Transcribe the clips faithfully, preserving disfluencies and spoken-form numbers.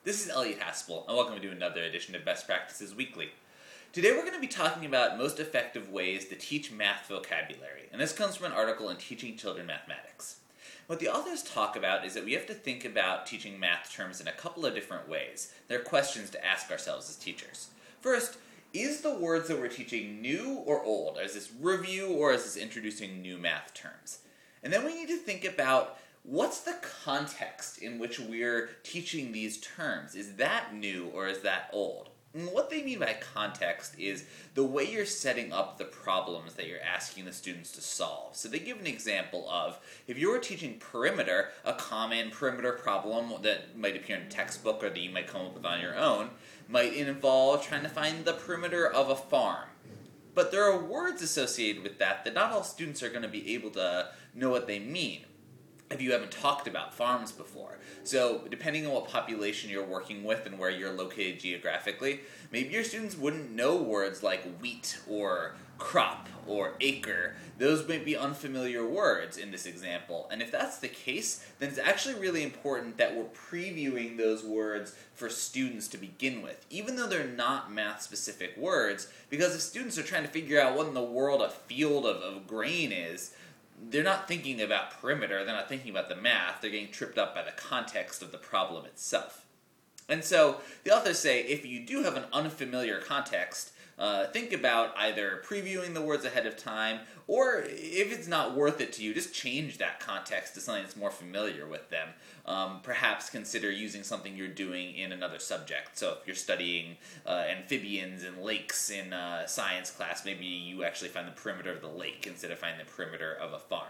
This is Elliot Haspel, and welcome to another edition of Best Practices Weekly. Today we're going to be talking about most effective ways to teach math vocabulary, and this comes from an article in Teaching Children Mathematics. What the authors talk about is that we have to think about teaching math terms in a couple of different ways. There are questions to ask ourselves as teachers. First, is the words that we're teaching new or old? Is this review or is this introducing new math terms? And then we need to think about what's the context in which we're teaching these terms? Is that new or is that old? And what they mean by context is the way you're setting up the problems that you're asking the students to solve. So they give an example of, if you're teaching perimeter, a common perimeter problem that might appear in a textbook or that you might come up with on your own, might involve trying to find the perimeter of a farm. But there are words associated with that that not all students are going to be able to know what they mean if you haven't talked about farms before. So depending on what population you're working with and where you're located geographically, maybe your students wouldn't know words like wheat or crop or acre. Those might be unfamiliar words in this example. And if that's the case, then it's actually really important that we're previewing those words for students to begin with, even though they're not math-specific words, because if students are trying to figure out what in the world a field of, of grain is, they're not thinking about perimeter, they're not thinking about the math, they're getting tripped up by the context of the problem itself. And so the authors say if you do have an unfamiliar context, uh, think about either previewing the words ahead of time, or if it's not worth it to you, just change that context to something that's more familiar with them. Um, perhaps consider using something you're doing in another subject. So if you're studying uh, amphibians and lakes in uh, science class, maybe you actually find the perimeter of the lake instead of finding the perimeter of a farm.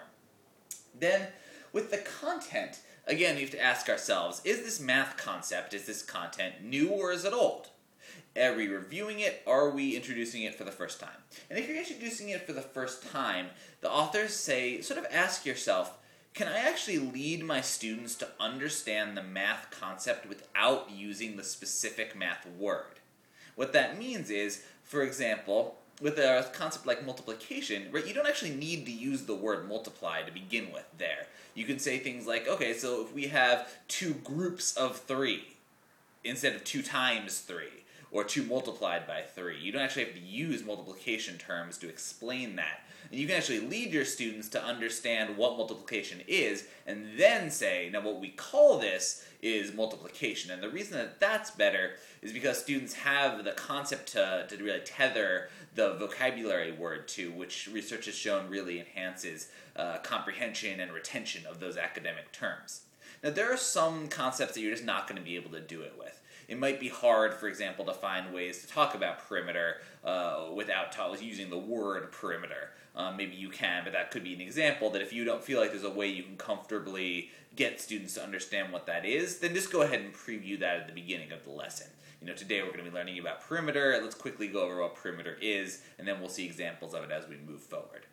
Then, with the content, again, we have to ask ourselves, is this math concept, is this content new or is it old? Are we reviewing it, or are we introducing it for the first time? And if you're introducing it for the first time, the authors say, sort of ask yourself, can I actually lead my students to understand the math concept without using the specific math word? What that means is, for example, with a concept like multiplication, right, you don't actually need to use the word multiply to begin with there. You can say things like, okay, so if we have two groups of three instead of two times three, or two multiplied by three. You don't actually have to use multiplication terms to explain that. And you can actually lead your students to understand what multiplication is, and then say, now what we call this is multiplication. And the reason that that's better is because students have the concept to, to really tether the vocabulary word to, which research has shown really enhances uh, comprehension and retention of those academic terms. Now, there are some concepts that you're just not going to be able to do it with. It might be hard, for example, to find ways to talk about perimeter uh, without ta- using the word perimeter. Um, maybe you can, but that could be an example that if you don't feel like there's a way you can comfortably get students to understand what that is, then just go ahead and preview that at the beginning of the lesson. You know, today we're going to be learning about perimeter. Let's quickly go over what perimeter is, and then we'll see examples of it as we move forward.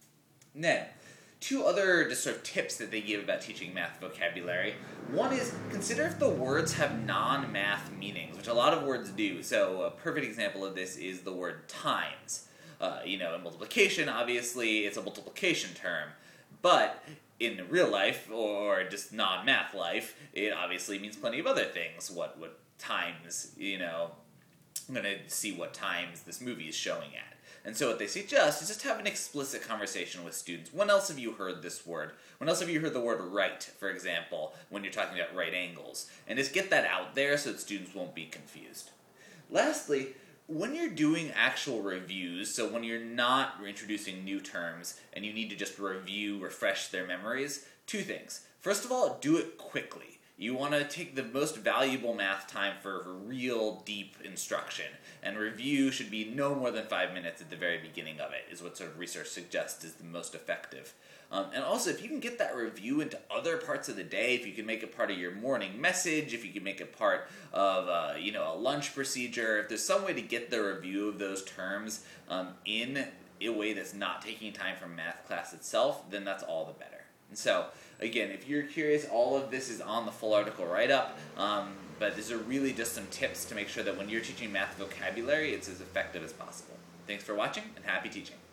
And then, two other just sort of tips that they give about teaching math vocabulary. One is, consider if the words have non-math meanings, which a lot of words do. So a perfect example of this is the word times. Uh, you know, in multiplication, obviously, it's a multiplication term. But in real life, or just non-math life, it obviously means plenty of other things. What, what times, you know, I'm going to see what times this movie is showing at. And so what they suggest is just have an explicit conversation with students. When else have you heard this word? When else have you heard the word right, for example, when you're talking about right angles? And just get that out there so that students won't be confused. Lastly, when you're doing actual reviews, so when you're not introducing new terms and you need to just review, refresh their memories, two things. First of all, do it quickly. You want to take the most valuable math time for, for real deep instruction. And review should be no more than five minutes at the very beginning of it, is what sort of research suggests is the most effective. Um, and also, if you can get that review into other parts of the day, if you can make it part of your morning message, if you can make it part of uh, you know, a lunch procedure, if there's some way to get the review of those terms um, in a way that's not taking time from math class itself, then that's all the better. And so, again, if you're curious, all of this is on the full article write-up, um, but these are really just some tips to make sure that when you're teaching math vocabulary, it's as effective as possible. Thanks for watching, and happy teaching.